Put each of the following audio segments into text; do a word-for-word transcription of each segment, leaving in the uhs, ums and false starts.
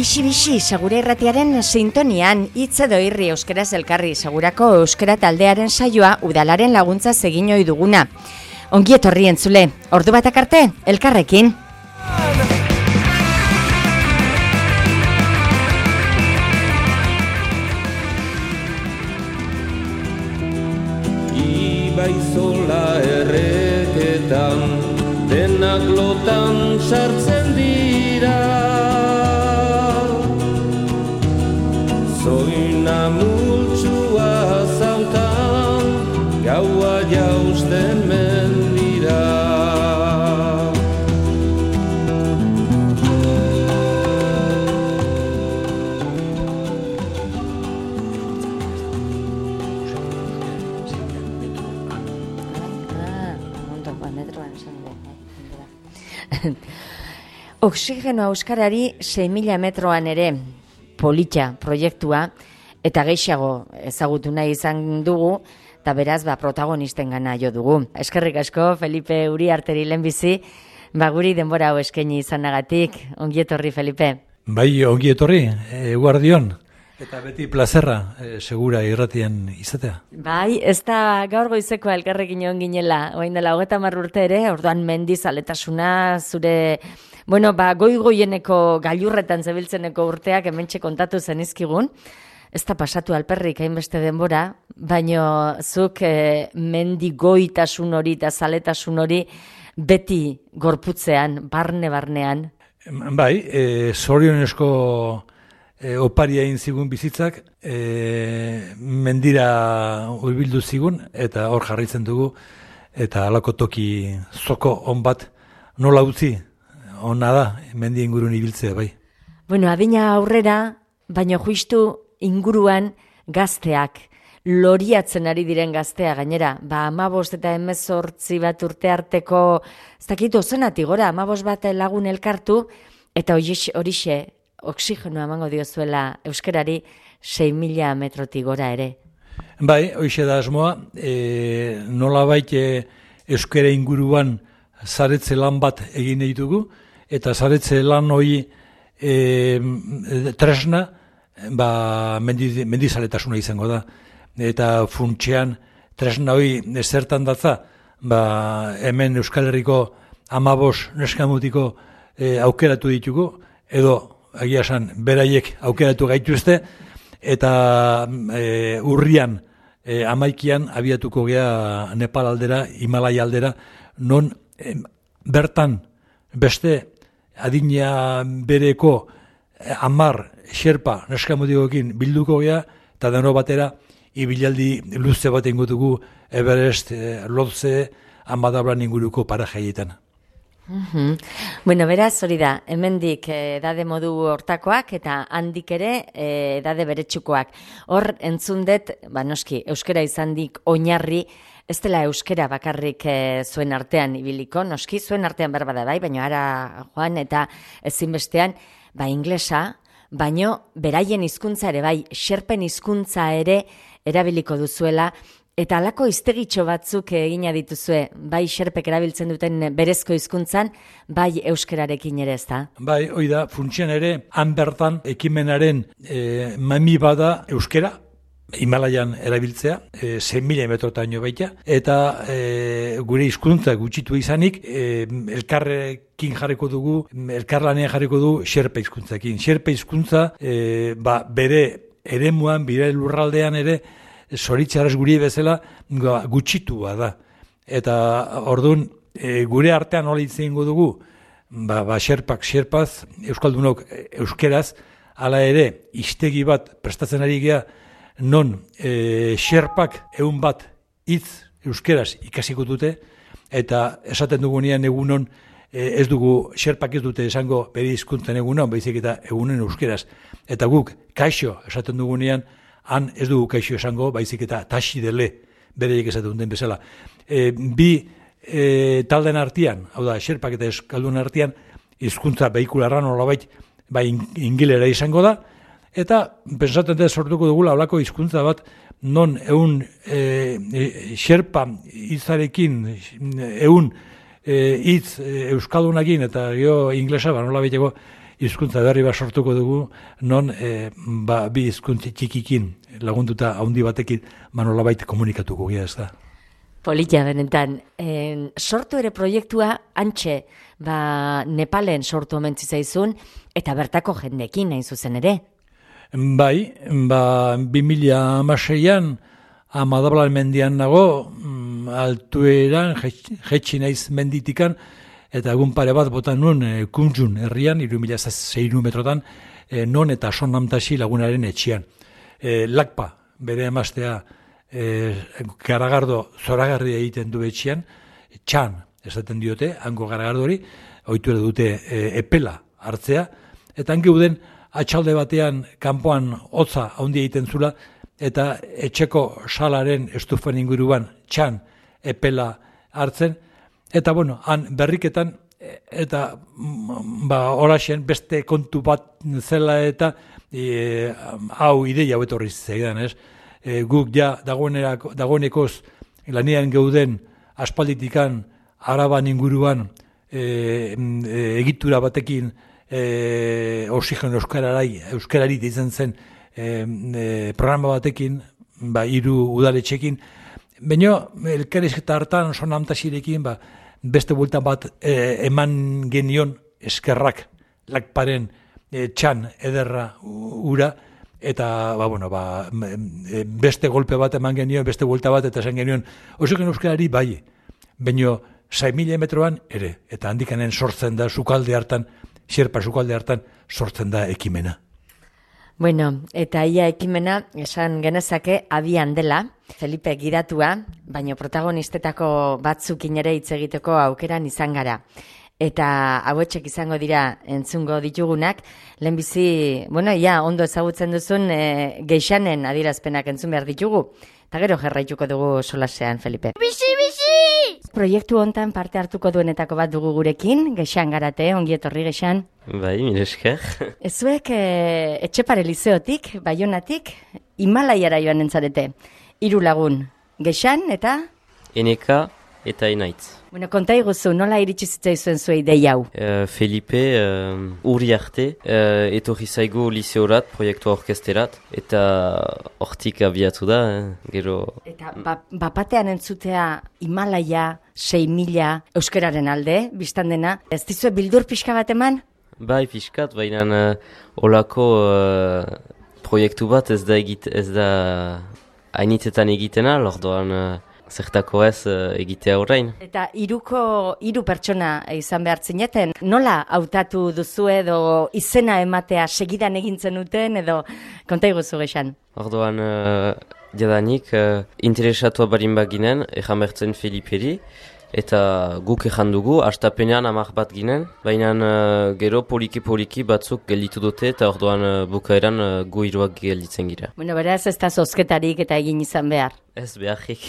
Bixi-bixi, Segura Irratiaren sintonian, hitz edo irri euskaraz elkarri, Segurako euskara taldearen saioa udalaren laguntza egin ohi duguna. Ongi etorri entzule, ordu batak arte, elkarrekin. Ibaizola erreketan, denak lotan sartzen dira. Zoina multsua zautan, gaua jausten mendira. Oxigeno euskarari sei mila metroan ere politxa proiektua eta gehiago ezagutu nahi izan dugu eta beraz ba, protagonisten gana jo dugu. Eskerrik asko Felipe Uriarteri lehenbizi, ba, guri denbora hau eskaini izanagatik. Ongi etorri, Felipe. Bai, ongi etorri, eguardion. Eta beti plazerra, e, Segura Irratien izatea. Bai, ez da gaur goizeko elkarrekin egon ginela, orain dela hogeita hamar urte ere, orduan mendizaletasuna, zure, bueno, ba, goi-goieneko gailurretan zebiltzeneko urteak hementxe kontatu zenizkigun. Ez da pasatu alperrik hainbeste denbora, baino zuk e, mendigoitasun hori eta zaletasun hori beti gorputzean, barne-barnean. Bai, e, zorionesko E, oparia egin zigun bizitzak, e, mendira hurbildu zigun, eta hor jarraitzen dugu, eta halako toki zoko on bat nola utzi, ona da, mendi ingurun ibiltzea, bai. Bueno, adina aurrera, baino justu inguruan gazteak, loriatzen ari diren gaztea gainera, ba, amabost eta hemezortzi bat urte arteko, ez dakit ozenatik gora, amabost bat lagun elkartu, eta horixe, oxigenoa emango diozuela euskarari sei mila metrotik gora ere. Bai, hoixe da asmoa, e, nola baite euskara inguruan zaretze lan bat egin ditugu, eta zaretze lan hori e, tresna, ba, mendi, mendizaletasuna izango da. Eta funtsean tresna hori zertan datza, ba, hemen Euskal Herriko amabos neskamutiko e, aukeratu ditugu, edo egia esan, beraiek aukeratu gaituzte, eta e, urrian, e, amaikian, abiatuko gea Nepal aldera, Himalaya aldera, non e, bertan beste adina bereko e, amar xerpa neskamutikoekin bilduko gea, eta deno batera, ibilaldi luze bat ingutugu Everest, e, Lhotse, Amadabran inguruko parajaietan. Uhum. Bueno, beraz, hori da, hemendik edade modu hortakoak eta handik ere edade beretsukoak. Hor entzundet, ba noski, euskera izandik oinarri, ez dela euskera bakarrik e, zuen artean ibiliko, noski, zuen artean berbada bai, baina ara joan eta ezinbestean, ba inglesa, baino beraien hizkuntza ere bai, xerpen hizkuntza ere erabiliko duzuela, eta halako hiztegitxo batzuk egina dituzue, bai xerpek erabiltzen duten berezko hizkuntzan, bai euskerarekin ere ez da? Bai, hoi da, funtsian ere, han bertan ekimenaren e, mami bada euskera, Himalayan erabiltzea, e, sei mila metrotaino baita, eta e, gure hizkuntza gutxitu izanik, e, elkarrekin jarriko dugu, elkarlanean jarriko du xerpe hizkuntzakin. Xerpe hizkuntza, e, ba, bere eremuan, bere lurraldean ere, zoritxarrez guri bezala gutxitua da. Eta orduan, e, gure artean nola hitz egingo dugu, ba, ba xerpak xerpaz, euskaldunok euskeraz, hala ere, hiztegi bat prestatzen ari gea, non e, xerpak egun bat hitz euskeraz ikasiko dute, eta esaten dugunean egunon, e, ez dugu xerpak ez dute esango bere hizkuntzan egunon, baizik eta egunen euskeraz. Eta guk, kaixo esaten dugunean, han ez dugu kaixo esango, baizik eta taxi dele, bereiek esaten den bezala. E, bi e, talden artean, hau da, xerpak eta euskaldun artean, hizkuntza behikularra nolabait, bai ingilera izango da, eta pensaten dut sortuko dugula holako hizkuntza bat, non egun e, e, xerpa hitzarekin, egun hitz e, euskaldunakin, eta gero inglesa, ba, nolabait hizkuntza berri bat sortuko dugu, non e, ba, bi hizkuntza txikikin lagunduta handi batekin manolabait komunikatuko gira, ez da. Polita benetan, en, sortu ere proiektua antxe, ba, Nepalen sortu omen zitzaizun, eta bertako jendekin hain zuzen ere. Bai, ba, bi mila hamaseian Amadablan mendian nago, mm, altueran, jetxi naiz menditikan, eta egun pare bat botan nuen e, Kunjun herrian, iru mila zeiru metrotan, e, non eta son namtasi lagunaren etxian. E, lakpa, bere emaztea, e, garagardo zoragarri egiten du etxian, txan, esaten diote, hango garagardo hori, ohitu dute e, epela hartzea, eta hangi uden atxalde batean kanpoan hotza handi egiten zula, eta etxeko salaren estufan inguruan txan epela hartzen, eta bueno, han berriketan, eta ba, oraxen beste kontu bat zela eta e, hau ideia hau etorri zeidan, ez? E, guk ja dagoenekoz lanian geuden aspalditikan Araban inguruan e, e, egitura batekin e, oxigeno euskarari, euskarari ditzen zen E, e, programa batekin, ba, hiru udaletxekin, baina elkarrizketa hartan son amtasirekin, ba, beste bultan bat e, eman genion eskerrak lakparen e, txan ederra ura, eta ba, bueno, ba, e, beste golpe bat eman genion, beste bulta bat, eta esan genion, oxigeno euskarari bai, baina sei mila metroan ere, eta handikanen sortzen da sukalde hartan, xerpa sukalde hartan sortzen da ekimena. Bueno, eta ia ekimena esan genezake abian dela, Felipe gidatua, baina protagonistetako batzukin ere hitz egiteko aukeran izan gara. Eta hauetxek izango dira entzungo ditugunak, lehenbizi, bueno, ia ondo ezagutzen duzun e, geixanen adierazpenak entzun behar ditugu. Eta gero jarraituko dugu solasean, Felipe. Bixi, bixi! Proiektu hontan parte hartuko duenetako bat dugu gurekin, geixan garate, ongi etorri geixan. Bai, mire esker. Ezuek e, Etxepare lizeotik, Baionatik, Himalaiara joan entzarete. Hiru lagun, geixan eta? Eneka eta enaitz. Bueno, konta iguzu, nola iritsi zitzaizuen zuei dei hau? Uh, Felipe, uh, urri arte, uh, etorri zaigu liseorat, proiektua orkesterat, eta hortik abiatu da, eh, gero... Eta ba, bapatean entzutea Himalaia, sei mila euskararen alde, biztan dena, ez dizue bildur pixka bat eman? Bai, pixkat, baina uh, olako uh, proiektu bat ez da egit, ez da hainitzetan egitena, lordoan... Uh, Zertako ez uh, egitea orain. Eta hiruko hiru pertsona izan behar zineten, nola hautatu duzu edo izena ematea segidan egintzen duten edo konta iguzu gexan? Orduan, uh, jadanik, uh, interesatua barin baginen, ejan bertzen Feliperi, eta guk ejan dugu, hastapenean amak bat ginen, baina uh, gero poliki-poliki batzuk gelditu dute, eta orduan uh, bukaeran uh, gu hiruak gelditzen gira. Bueno, beraz ez da zozketarik eta egin izan behar. Ez beharrik.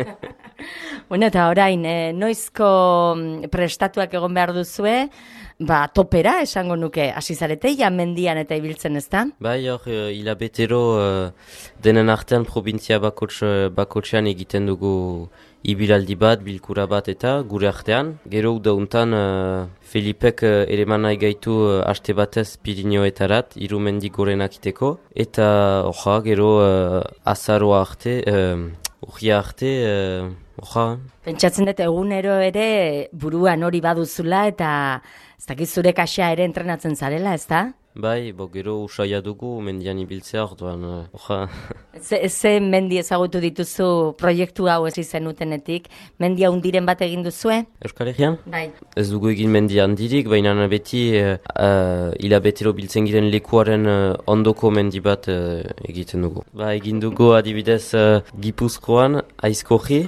Bueno, eta orain, eh, noizko prestatuak egon behar duzue, ba, topera esango nuke, hasi zarete, ja mendian eta ibiltzen ez da? Bai, hor, uh, hilabetero uh, denen artean provintzia bakotx, bakotxean egiten dugu ibilaldi bat, bilkura bat eta gure artean. Gero dauntan uh, Felipek uh, ere manai gaitu uh, aste batez Pirineoetarat, hiru mendi gorenak iteko. Eta orja, gero uh, azaroa arte, uh, urria arte, uh, orja. Pentsatzen dut egunero ere buruan hori baduzula eta ez dakit zure kaxa ere entrenatzen zarela, ez da? Bai, bo gero usaia dugu mendian ibiltzea orduan, orja. Ze, ze mendi ezagutu dituzu proiektu hau ez izen utenetik, mendia hundiren bat egin duzue? Euskal Herrian? Bai. Ez dugu egin mendi handirik, baina beti uh, uh, hilabetero biltzen giren lekuaren uh, ondoko mendi bat uh, egiten dugu. Ba, egin dugu adibidez uh, Gipuzkoan, Aizkorri.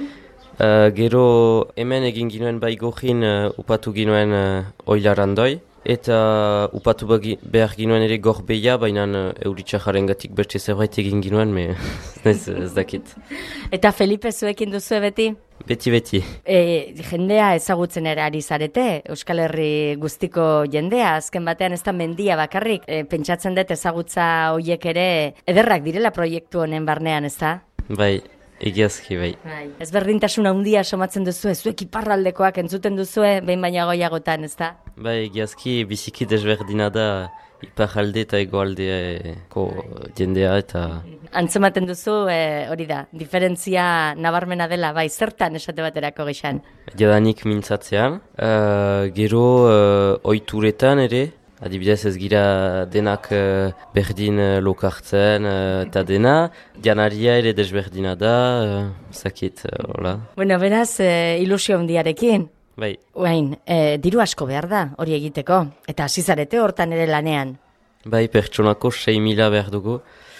Uh, gero hemen egin ginuen bai gojin uh, upatu ginuen uh, oilarandoi. Eta upatu bagi, behar ginuen ere gorbeia, baina uh, euritxajaren gatik beste zerbait egin ginuen, me ez, ez dakit. Eta Felipe zuekin duzu beti? Beti, beti. E, jendea ezagutzen ere ari zarete, Euskal Herri guztiko jendea, azken batean ez da mendia bakarrik. E, pentsatzen dut ezagutza horiek ere ederrak direla proiektu honen barnean, ez da? Bai, Egiazki bai. Bai. Ezberdintasun handia somatzen duzu, zuek iparraldekoak entzuten duzue, behin baina goiagotan, ez da? Bai, egiazki biziki desberdina da iparralde eta egoaldeko jendea eta... Antzematen duzu, e, hori da, diferentzia nabarmena dela, bai, zertan esate baterako gexan? Jadanik mintzatzean, uh, gero uh, oituretan ere, adibidez ez gira denak uh, berdin uh, lokartzen uh, eta dena, janaria ere desberdina da, uh, zakit, uh, hola. Bueno, beraz, e, ilusio handiarekin. Bai. Uain, e, diru asko behar da, hori egiteko, eta zizarete hortan ere lanean. Bai, pertsonako sei mila behar dugu,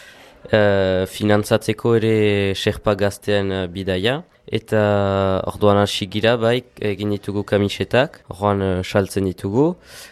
uh, finantzatzeko ere Sherpa gazteen uh, bidaia, eta orduan hasi gira, bai, egin ditugu kamisetak, orduan uh, saltzen ditugu,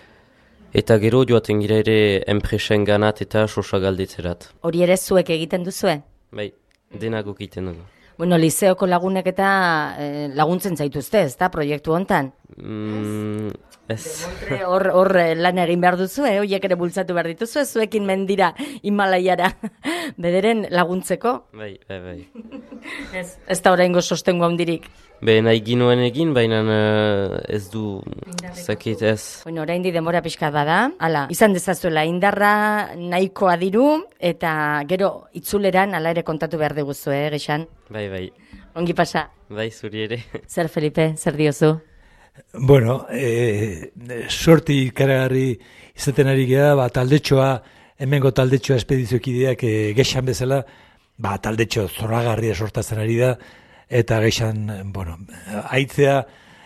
eta gero joaten gira ere enpresen ganat eta sosa galdetzerat. Hori ere zuek egiten duzue? Bai, denagok egiten dugu. Bueno, liseoko lagunek eta eh, laguntzen zaituzte, ez da, proiektu hontan? Mm, ez. Hor, hor lan egin behar duzu, eh? Horiek ere bultzatu behar dituzu, zuekin mendira Himalaiara bederen laguntzeko? Bai, bai, bai. Ez, ez da oraingo sostengu handirik. Be, nahi ginoen egin, baina uh, ez du zakit ez. Bueno, orain di denbora pixka bada, hala, izan dezazuela indarra nahikoa diru, eta gero itzuleran ala ere kontatu behar diguzu, eh, gexan? Bai, bai. Ongi pasa. Bai, zuri ere. Zer, Felipe, zer diozu? Bueno, e, sorti ikaragarri izaten ari gara, ba, taldetxoa, hemengo taldetxoa espediziokideak e, gexan bezala, ba, taldetxo zoragarria sortatzen ari da, eta gexan, bueno, aitzea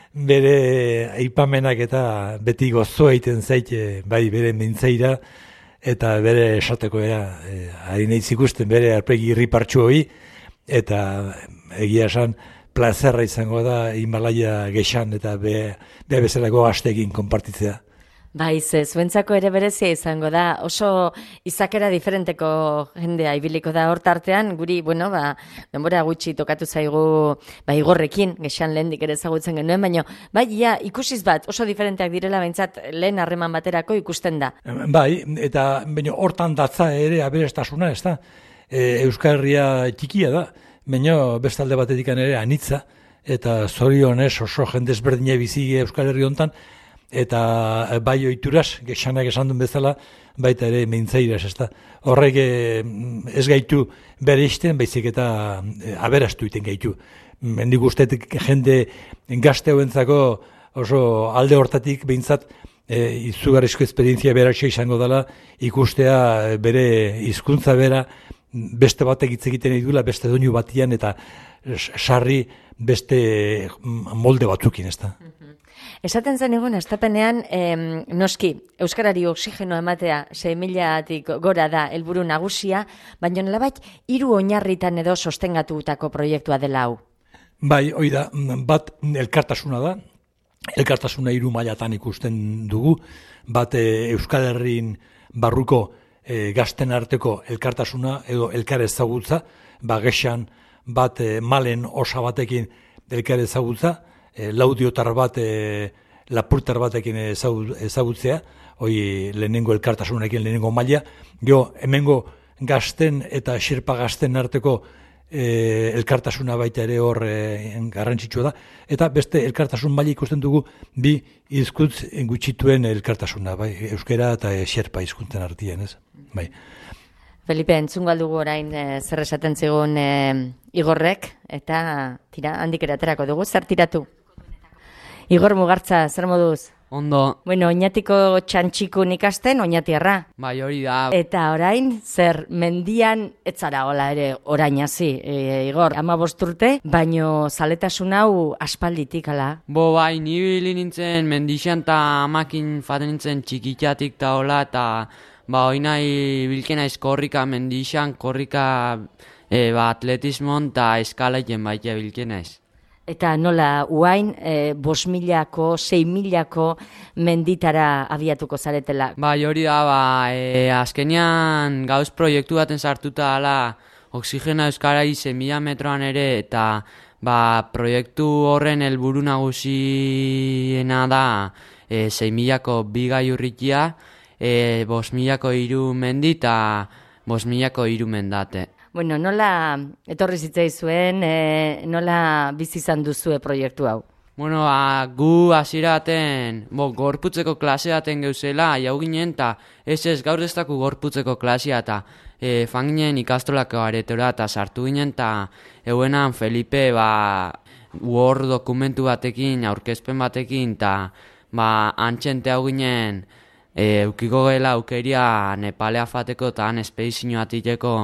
bere aipamenak eta beti gozoa egiten zait, e, bai bere mintzaira, eta bere esateko era, e, ari nahiz ikusten bere arpegi irripartxu hori, eta egia esan, plazerra izango da Himalaia gexan eta be, be bezalako gazteekin konpartitzea. Bai, ze, zuentzako ere berezia izango da, oso izakera diferenteko jendea ibiliko da hor tartean, guri, bueno, ba, denbora gutxi tokatu zaigu, ba, igorrekin, gexan lehendik ere ezagutzen genuen, baina, bai, ja, ikusiz bat, oso diferenteak direla behintzat lehen harreman baterako ikusten da. Bai, eta baina hortan datza ere aberastasuna, ez da, e, Euskal Herria txikia da, baina bestalde batetik ere anitza, eta zorionez oso jende ezberdina bizi Euskal Herri hontan, eta bai oituraz, gexanak esan duen bezala, baita ere mintzairaz, ez da. Horrek ez gaitu bere izten, baizik eta aberastu iten gaitu. Mendik ustetik jende gazte hauentzako oso alde hortatik behintzat e, izugarrizko esperientzia beratxo izango dela, ikustea bere hizkuntza bera, beste batek hitz egiten edula, beste doinu batian, eta sarri beste molde batzukin, ez da. Esaten zen egun, estapenean, em, noski, Euskarari oxigeno ematea sei milatik gora da helburu nagusia, baina nolabait hiru oinarritan edo sostengatutako proiektua dela hau. Bai, hoi da, bat elkartasuna da, elkartasuna hiru mailatan ikusten dugu, bat e, Euskal Herrin barruko e, gazten arteko elkartasuna edo elkar ezagutza, ba gexan bat e, malen osa batekin elkar ezagutza, E, laudiotar bat, e, lapurtar batekin ezagutzea, hoi lehenengo elkartasunekin lehenengo maila, geho, hemengo gazten eta xerpa gazten arteko e, elkartasuna baita ere hor e, garrantzitsua da, eta beste elkartasun maila ikusten dugu bi hizkuntz gutxituen elkartasuna, bai, euskera eta e, xerpa hizkuntzen artean, ez? Bai. Felipe, entzungo aldugu orain e, zer esaten zigun e, Igorrek, eta tira, handik ere aterako dugu, zer tiratu? Igor Mugartza, zer moduz? Ondo. Bueno, oinatiko txantxikun ikasten, oinatiarra. Bai, hori da. Eta orain, zer, mendian, etzara hola ere, orain hasi, e, Igor, ama bosturte, baino zaletasun hau aspalditik, ala? Bo, bai, ni bili nintzen mendixan eta amakin faten nintzen txikitatik eta hola, eta ba, hori nahi bilkena ez korrika mendixan, korrika e, ba, atletismon eta eskalaiten baita bilkena ez. Eta nola, uain, e, bos milako, sei milako menditara abiatuko zaretela? Bai, hori da, ba, e, azkenean gauz proiektu baten sartuta ala, oxigena euskara ize mila metroan ere, eta ba, proiektu horren helburu nagusiena da e, sei milako bi gaiurritia, e, bos milako hiru mendi eta bos milako hiru mendate. Bueno, nola etorri zitzaizuen, e, nola bizi izan duzue proiektu hau? Bueno, a, gu hasieraten, bo, gorputzeko klaseaten geuzela, jau ginen, eta ez ez gaur ez daku gorputzeko klasea, eta e, fan ginen ikastolako aretora, eta sartu ginen, eta euenan Felipe, ba, Word dokumentu batekin, aurkezpen batekin, eta ba, antxente hau ginen, e, eukiko gela aukeria Nepalea fateko, eta han espedizio atiteko,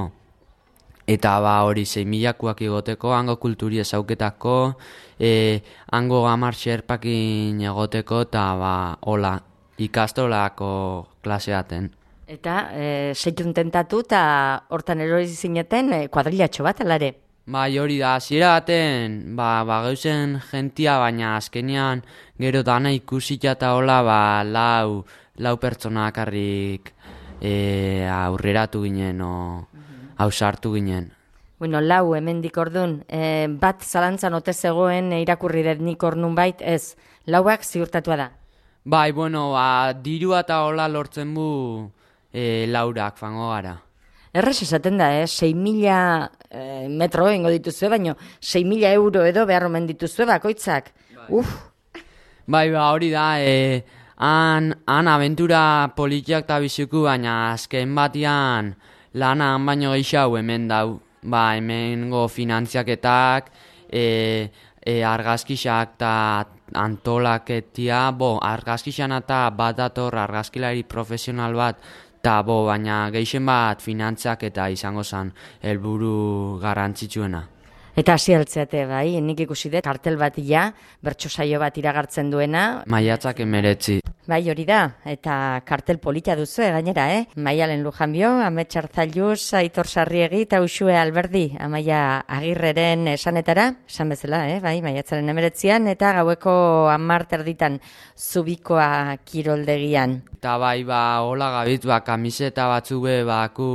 eta ba hori sei milakoak igoteko, hango kulturi ezauketako, e, hango gamar xerpakin egoteko, eta ba, hola, ikastolako klaseaten. Eta e, seitun tentatu, eta hortan erori zineten e, kuadrilatxo bat, alare? Bai, hori da, hasiera baten, ba, ba geuzen gentia, baina azkenean gero dana ikusita eta hola, ba, lau, lau pertsona akarrik e, aurreratu ginen, o, hausartu ginen. Bueno, lau hemendik ordun, e, bat zalantzan ote zegoen e, irakurri dut nik ornun bait, ez, lauak ziurtatua da. Bai, bueno, ba, diru eta hola lortzen bu e, laurak fango gara. Errez esaten da, eh? sei mila e, metro ingo dituzue, baino sei mila euro edo behar omen dituzue bakoitzak. Bai. Uf! Bai, ba, hori da, e, han, han aventura politiak eta bizuku, baina azken batian lana han baino gehiago hemen dau. Ba, hemengo finantziaketak, e, e, argazkisak eta antolaketia, bo, argazkisan eta bat dator argazkilari profesional bat, eta bo, baina gehien bat finantziak eta izango zen helburu garrantzitsuena. Eta hasi altzeate, bai, nik ikusi dut, kartel bat ia, bertso saio bat iragartzen duena. Maiatzak emeretzi. Bai, hori da, eta kartel polita duzu, gainera, eh? Maialen Lujanbio, Amets Arzailuz, Aitor Sarriegi eta Uxue Alberdi, Amaia Agirreren esanetara, esan bezala, eh? Bai, maiatzaren emeretzian, eta gaueko hamar terditan Zubikoa kiroldegian. Eta bai, ba, hola gabitz, ba, kamiseta batzu be, baku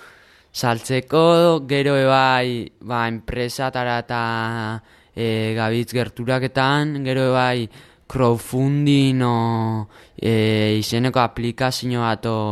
saltzeko, gero ebai, ba, enpresatara eta e, gabitz gerturaketan, gero ebai, crowdfunding o e, izeneko aplikazio bat o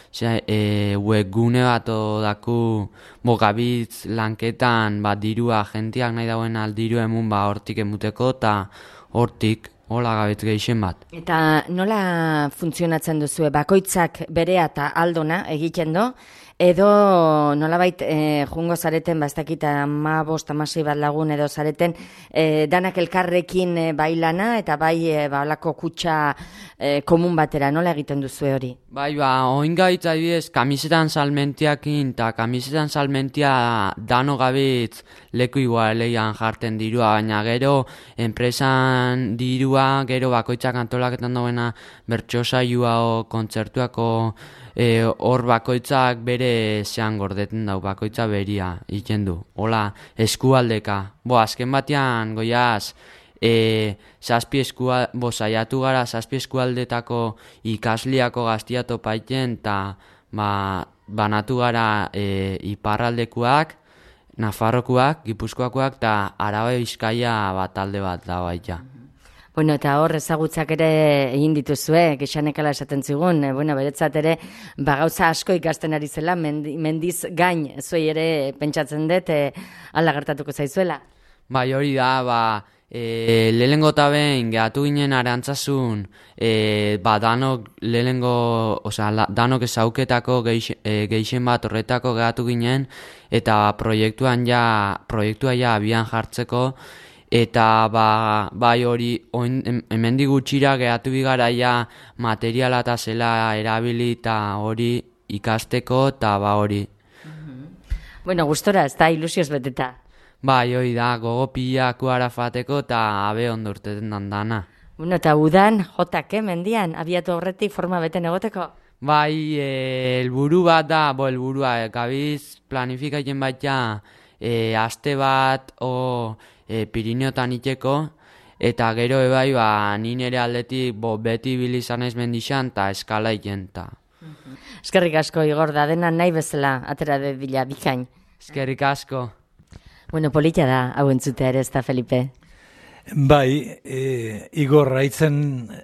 e, webgune bat o daku bo gabitz lanketan ba, dirua jentiak nahi dauen aldiru emun ba, hortik emuteko eta hortik hola gabitz gehien bat. Eta nola funtzionatzen duzue bakoitzak berea eta aldona egiten do? Edo nolabait e, jungo zareten, ba, ez dakit ama bost, amasei bat lagun edo zareten, e, danak elkarrekin e, bai lana eta bai e, ba, olako kutsa e, komun batera, nola egiten duzu hori? Bai, ba, oin gaitz adibidez, kamisetan salmentiakin eta kamisetan salmentia dano gabitz leku igualeian jarten dirua, baina gero enpresan dirua, gero bakoitzak antolaketan duena bertso saioa o kontzertuako E, hor bakoitzak bere zean gordeten dau, bakoitza beria egiten du. Hola, eskualdeka. Bo, azken batean, goiaz, e, zazpi eskua, bo, saiatu gara, zazpi eskualdetako ikasliako gaztia topaiten, eta ba, banatu gara e, iparraldekuak, Nafarrokuak, Gipuzkoakoak, eta Araba Bizkaia bat talde bat da baita. Bueno, eta hor ezagutzak ere egin dituzue, gexanekala esaten zigun, e, bueno, beretzat ere, ba, gauza asko ikasten ari zela, mendi, mendiz gain, zuei ere pentsatzen dut, e, ala gertatuko zaizuela. Bai, hori da, ba, e, lehengo eta behin, gehatu ginen arantzasun, e, ba, danok lehengo, oza, la, danok ezauketako geix, e, geixen bat horretako gehatu ginen, eta proiektuan ja, proiektua ja abian jartzeko, eta ba, bai hori hemendik gutxira gehatu bigara ja materiala eta zela erabili eta hori ikasteko eta ba hori. Bueno, gustora, ez da ilusioz beteta. Bai, hori da, gogo pilako arafateko eta abe ondo urteten dandana. Bueno, eta udan, jotak, eh, mendian, abiatu horretik forma beten egoteko? Bai, helburu bat da, bo, helburua, e, gabiz planifikatzen baita, e, aste bat, o, E, Pirineotan iteko, eta gero ebai, ba, nire ere aldetik bo, beti bilizan ez mendixan, eta eskala iten, ta. Eskerrik asko, Igor, da dena nahi bezala, atera de bila, bikain. Eskerrik asko. Bueno, polita da, hau entzutea ere, ez da, Felipe? Bai, e, Igor, haitzen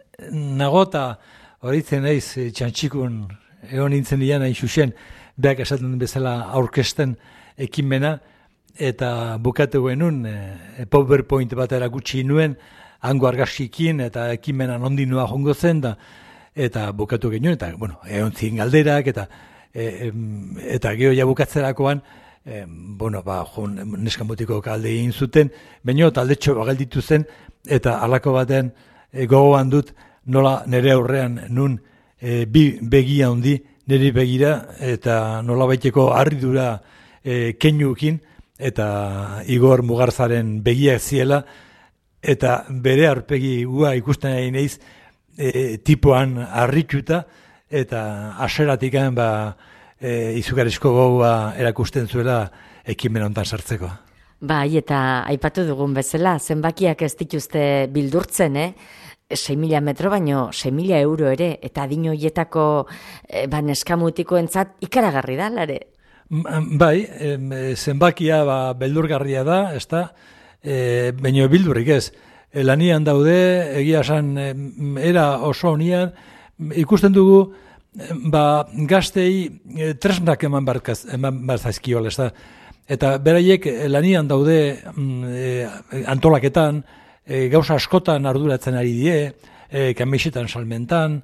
nagota, horitzen naiz, e, txantxikun, egon nintzen dian hain xuxen, beak esaten bezala aurkesten, ekimena, eta bukatu genuen, e, PowerPoint bat erakutsi nuen, hango argazkikin, eta ekimena nondinua jongo zen, da, eta bukatu genuen, eta, bueno, egon ziren galderak, eta e, eta geho ja bukatzerakoan, e, bueno, ba, jo, neskamotiko kalde egin zuten, baina taldetxo bagalditu zen, eta halako baten e, gogoan dut, nola nire aurrean nun e, bi begia handi, niri begira, eta nola baiteko harridura e, keinukin, eta Igor Mugarzaren begiak ziela, eta bere aurpegi gua ikusten ari naiz e, tipoan harrituta, eta aseratik ba, e, izugarrizko gogoa erakusten zuela ekimen honetan sartzeko. Bai, eta aipatu dugun bezala, zenbakiak ez dituzte bildurtzen, eh? sei mila metro baino sei mila euro ere, eta adin horietako e, ba, neskamutikoentzat ikaragarri da, lare? Bai, em, zenbakia ba, beldurgarria da, ez da, e, baino bildurrik ez. E, lanian daude, egia esan, era oso honian, ikusten dugu, ba, gaztei e, tresnak eman barkaz, eman barzazkiola, ez da. Eta beraiek lanian daude e, antolaketan, e, gauza askotan arduratzen ari die, e, kamisetan salmentan,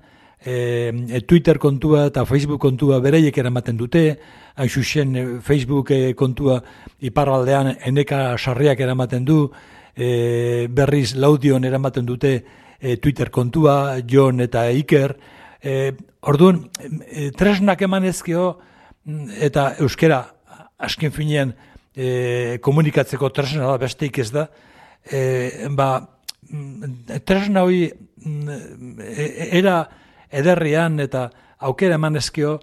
e, Twitter kontua eta Facebook kontua beraiek eramaten dute, hain zuzen Facebook kontua iparraldean eneka sarriak eramaten du, e, berriz Laudion eramaten dute e, Twitter kontua, Jon eta Iker. E, orduan, e, tresnak emanezkeo eta euskera asken finean e, komunikatzeko tresna da besteik ez da, e, ba, tresna hori e, era ederrian eta aukera emanezkeo,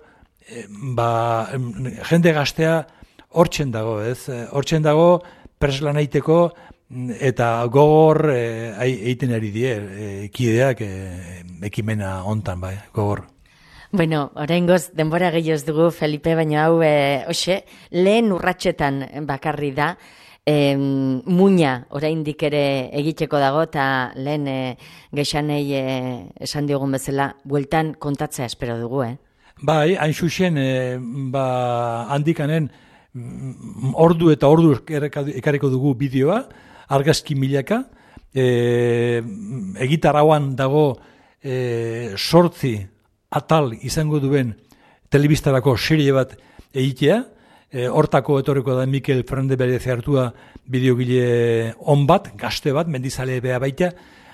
ba, jende gaztea hortzen dago, ez? Hortzen dago preslan egiteko eta gogor egiten ari die, e, kideak e, ekimena hontan, bai, gogor. Bueno, oraingoz denbora gehiago dugu, Felipe, baina hau, e, hoxe, lehen urratsetan bakarri da, e, muina oraindik ere egiteko dago, eta lehen e, geixanei e, esan diogun bezala, bueltan kontatzea espero dugu, eh? Bai, hain zuzen, e, ba, handikanen ordu eta ordu ekarriko dugu bideoa, argazki milaka, e, egitarauan dago e, sortzi atal izango duen telebistarako serie bat egitea, e, hortako etorriko da Mikel Frende Bereze hartua bideogile on bat, gazte bat, mendizale beha baita,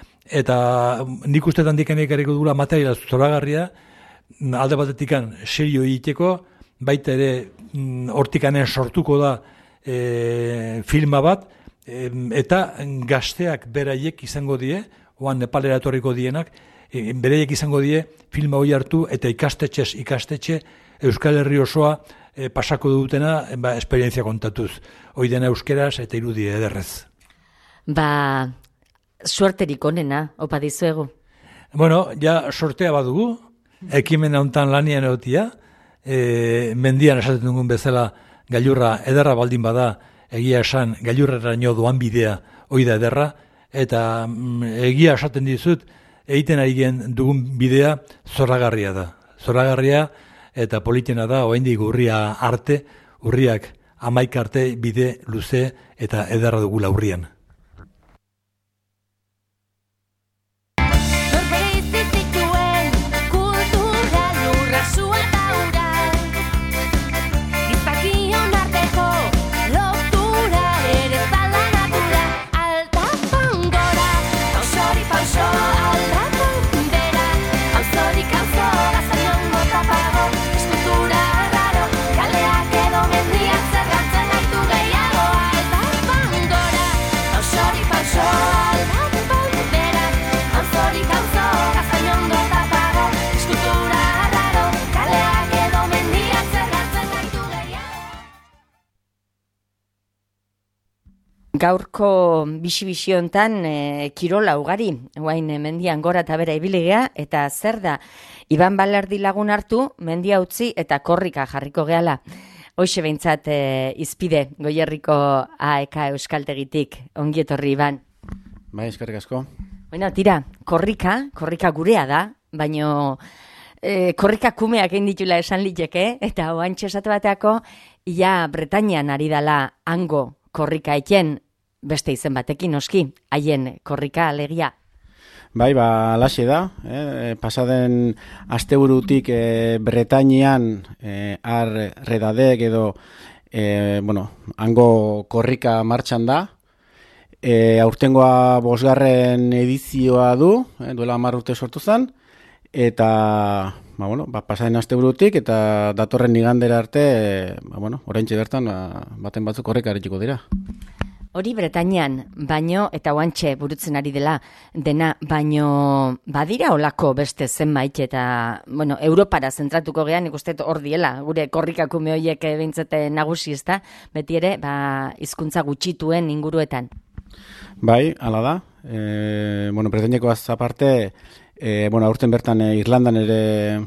eta nik uste handikan ekarriko dugula materiala zoragarria, alde batetikan serio egiteko, baita ere hortikanen sortuko da e, filma bat, e, eta gazteak beraiek izango die, oan Nepalera etorriko dienak, e, beraiek izango die filma hori hartu eta ikastetxez ikastetxe Euskal Herri osoa e, pasako dutena ba, esperientzia kontatuz. Hoi dena euskeraz eta irudi ederrez. Ba, suerterik onena, opa dizuegu. Bueno, ja sortea badugu, ekimena hontan lanian egotia, e, mendian esaten dugun bezala gailurra ederra baldin bada, egia esan gailurreraino doan bidea hoi da ederra, eta mm, egia esaten dizut, egiten ari dugun bidea zoragarria da. Zoragarria eta politena da, oraindik urria arte, urriak hamaika arte bide luze eta ederra dugula urrian. Gaurko bisi-bisi hontan e, kirola ugari, guain e, mendian gora eta bera ibiligea, eta zer da, Iban Balerdi lagun hartu, mendia utzi eta korrika jarriko gehala. Hoxe behintzat e, izpide, Goierriko A E K Euskaltegitik, ongi etorri Iban. Bai, eskerrik asko. Bueno, tira, korrika, korrika gurea da, baino e, korrika kumeak egin ditula esan liteke, eta oantxe esatu bateako, ia Bretainian ari dala hango korrika eken, beste izen batekin noski, haien korrika alegia. Bai, ba, alaxe da, eh? Pasaden asteburutik eh, Bretainian eh, ar redadek edo eh, bueno, hango korrika martxan da. E, aurtengoa bosgarren edizioa du, eh, duela hamar urte sortu zen, eta ba, bueno, ba, pasaden asteburutik eta datorren igandera arte, e, ba, bueno, oraintxe bertan ba, baten batzuk korrika eritiko dira. Hori Bretainian, baino, eta oantxe burutzen ari dela, dena, baino badira olako beste zenbait, eta, bueno, Europara zentratuko gean, ikustet hor diela, gure korrikakume horiek behintzete nagusi ez da, beti ere, ba, hizkuntza gutxituen inguruetan. Bai, hala da. E, bueno, Bretainiakoaz aparte, e, bueno, aurten bertan e, Irlandan ere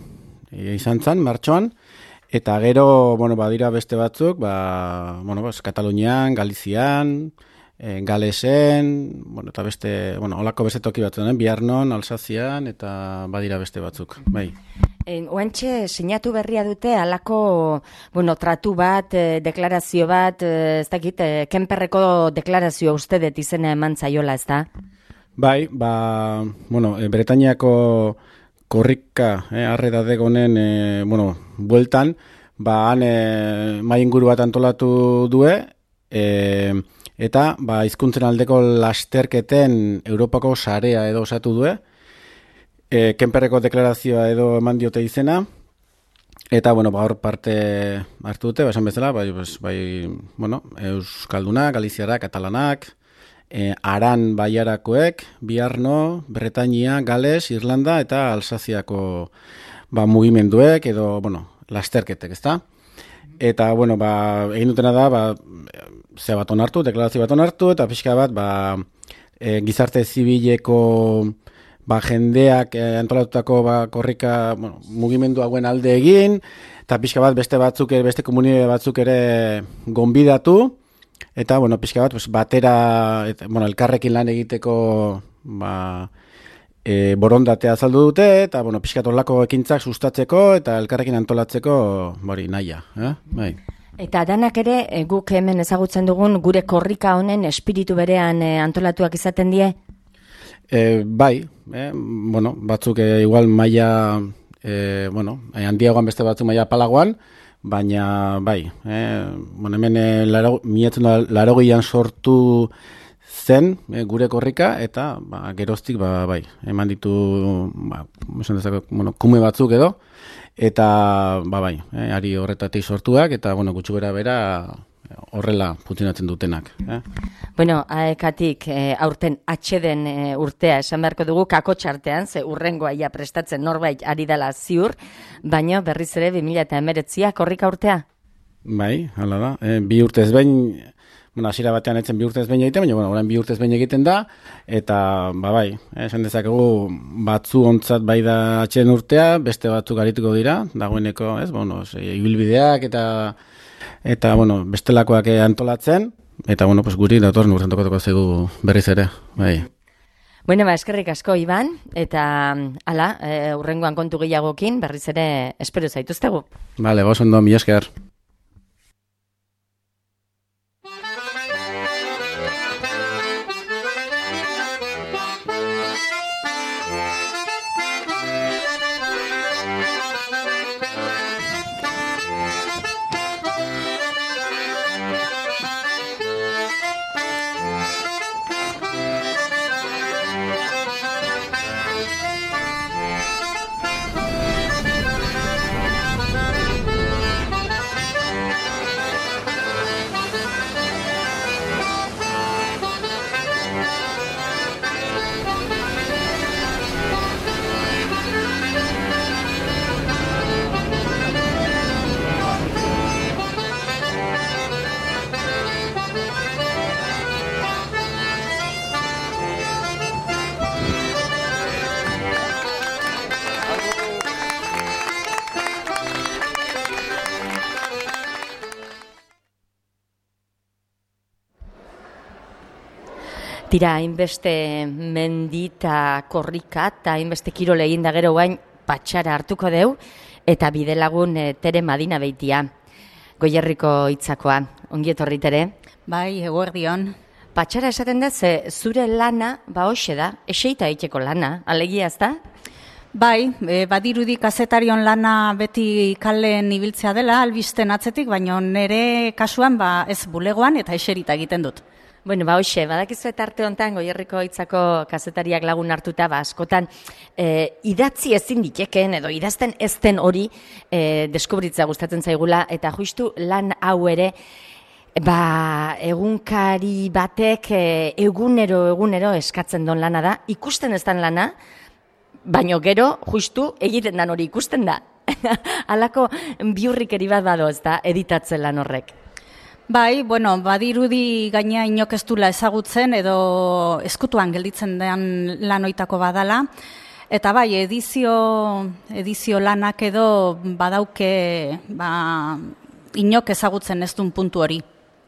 e, izan zen, martxoan, eta gero, bueno, badira beste batzuk, ba, bueno, pues, Katalunian, Galizian, e, Galesen, bueno, eta beste, bueno, holako beste toki batzuen, eh? Biarnon, Alsazian, eta badira beste batzuk, bai. Oantxe, sinatu berria dute, alako, bueno, tratu bat, eh, deklarazio bat, eh, ez dakit, eh, Kenperreko deklarazio ustedet izena eman zaiola, ez da? Bai, ba, bueno, e, Bretainiako korrika, eh, arredadek honen, eh, bueno, bueltan, ba, han eh, mai inguru bat antolatu due, eh, eta, ba, hizkuntzen aldeko lasterketen Europako sarea edo osatu due, E, Kenperreko deklarazioa edo eman diote izena, eta, bueno, ba, hor parte hartu dute, ba, esan bezala, bai, pues, bai, bueno, Euskaldunak, Galiziarak, Katalanak, e, Aran Baiarakoek, Biarno, Bretainia, Gales, Irlanda, eta Alsaziako, ba, mugimenduek, edo, bueno, lasterketek, ezta? Eta, bueno, ba, egin dutena da, ba, ze bat onartu, deklarazio bat onartu, eta pixka bat, ba, e, gizarte zibileko ba, jendeak eh, antolatutako ba, korrika bueno, mugimendu hauen alde egin, eta pixka bat beste batzuk, beste komunidade batzuk ere gonbidatu, eta bueno, pixka bat pues, batera, et, bueno, elkarrekin lan egiteko ba, e, borondatea azaldu dute, eta bueno, pixka torlako ekintzak sustatzeko, eta elkarrekin antolatzeko bori nahia. Eh? Bai. Eta danak ere, e, guk hemen ezagutzen dugun, gure korrika honen espiritu berean e, antolatuak izaten die? E, bai, eh, bueno, batzuk e, igual maila, e, bueno, e, handiagoan beste batzuk maila palagoan, baina bai, eh, bueno, hemen e, laro, larogian sortu zen e, gure korrika, eta ba, geroztik, ba, bai, eman ditu, ba, dezako, bueno, kume batzuk edo, eta, ba, bai, eh, ari horretatik sortuak, eta, bueno, gutxu bera bera, horrela funtzionatzen dutenak. Eh? Bueno, aekatik e, aurten atxeden e, urtea esan beharko dugu kakotxartean, ze urrengoa ia prestatzen norbait ari dela ziur, baina berriz ere bi mila hemeretzia korrika urtea? Bai, hala da. E, bi urtez behin, bueno, hasiera batean etzen bi urtez behin egiten, baina bueno, orain bi urtez behin egiten da, eta ba bai, esan dezakegu batzu ontzat bai da atxeden urtea, beste batzuk arituko dira, dagoeneko, ez, bueno, ibilbideak eta eta, bueno, bestelakoak antolatzen, eta, bueno, pues guri datorren urten tokatuko zaigu berriz ere, bai. Bueno, ba, eskerrik asko, Iban, eta, ala, e, urrengoan kontu gehiagokin, berriz ere, espero zaituztegu. Bale, goz ondo, mi esker. Tira, hainbeste mendita korrika eta hainbeste kirole egin da gero guain patxara hartuko deu eta bidelagun e, Tere Madina beitia. Goierriko Hitzakoa, ongi etorrit ere. Bai, eguerdion. Patxara esaten da, ze zure lana, ba hoxe da, eseita eiteko lana, alegia ez da? Bai, e, badirudi kazetarion lana beti kalen ibiltzea dela, albisten atzetik, baina nire kasuan ba, ez bulegoan eta eserita egiten dut. Bueno, ba hoxe, badakizu eta arte honetan Goierriko Hitzako kazetariak lagun hartuta, ba askotan e, idatzi ezin diteken edo idazten ez den hori e, deskubritza gustatzen zaigula, eta justu lan hau ere ba egunkari batek e, egunero egunero eskatzen don lana da, ikusten ez den lana, baino gero justu egiten dan hori ikusten da. Halako biurrikeri bat bado, ez da, editatzen lan horrek. Bai, bueno, badirudi gaina inok ez dula ezagutzen edo eskutuan gelditzen den lanoitako badala. Eta bai, edizio, edizio lanak edo badauke ba, inok ezagutzen ez duen puntu hori.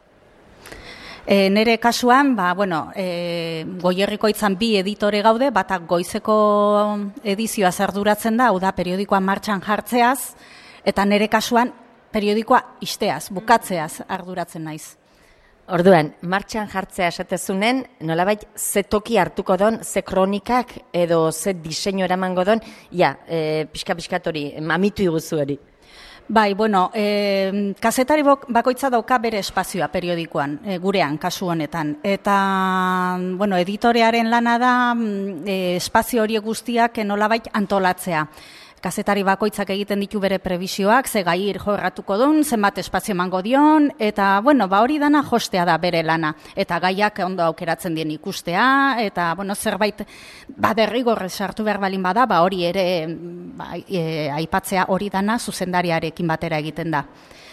E, nere kasuan, ba, bueno, e, Goierriko Hitzan bi editore gaude, batak goizeko edizioa arduratzen da, hau da, periodikoa martxan jartzeaz, eta nere kasuan periodikoa isteaz, bukatzeaz arduratzen naiz. Orduan, martxan jartzea esatezunen, nolabait ze toki hartuko don, ze kronikak edo ze diseinu eramango don, ja, e, pixka-pixkat hori, mamitu iguzu hori. Bai, bueno, e, kazetari bakoitza dauka bere espazioa periodikoan, e, gurean, kasu honetan. Eta, bueno, editorearen lana da e, espazio horiek guztiak nolabait antolatzea. Kazetari bakoitzak egiten ditu bere prebisioak, ze gai jorratuko duen, zenbat espazio emango dion, eta, bueno, ba hori dana jostea da bere lana. Eta gaiak ondo aukeratzen dien ikustea, eta, bueno, zerbait, ba derrigorrez sartu behar balin bada, ba hori ere, ba, e, aipatzea hori dana zuzendariarekin batera egiten da.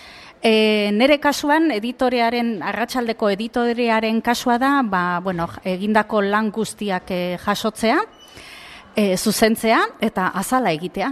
E, nere kasuan, editorearen, arratsaldeko editorearen kasua da, ba, bueno, egindako lan guztiak e, jasotzea, E, zuzentzea eta azala egitea.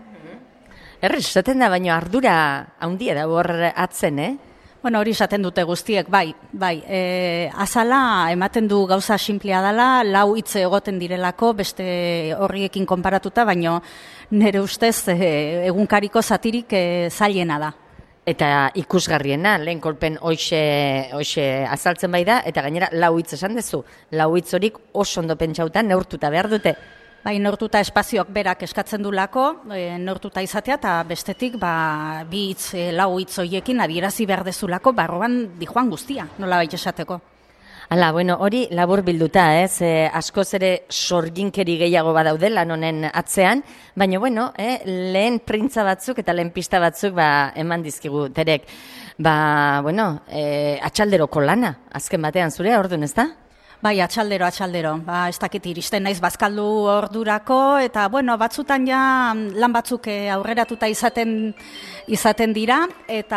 Errez, esaten da, baino ardura handia da hor atzen, eh? Bueno, hori esaten dute guztiek, bai, bai. E, azala ematen du gauza sinplea dela, lau hitz egoten direlako, beste horriekin konparatuta, baino nire ustez e, egunkariko zatirik e, zailena da. Eta ikusgarriena, lehen kolpen hoxe, hoxe azaltzen bai da, eta gainera lau hitz esan dezu, lau hitz horik oso ondo pentsauta neurtuta behar dute. Bai, neurtuta espazioak berak eskatzen dulako, e, neurtuta izatea, eta bestetik ba, bi hitz, e, lau hitz horiekin adierazi behar dezulako, barroan dijoan guztia, nola baita esateko. Hala, bueno, hori labur bilduta, ez, e, askoz ere sorginkeri gehiago badaude lan honen atzean, baina, bueno, eh, lehen printza batzuk eta lehen pista batzuk ba, eman dizkigu, Terek. Ba, bueno, e, atxalderoko lana, azken batean zure, orduan, ez da? Bai, atxaldero, atxaldero. Ba, ez dakit iristen naiz bazkaldu ordurako, eta, bueno, batzutan ja lan batzuk aurreratuta izaten izaten dira, eta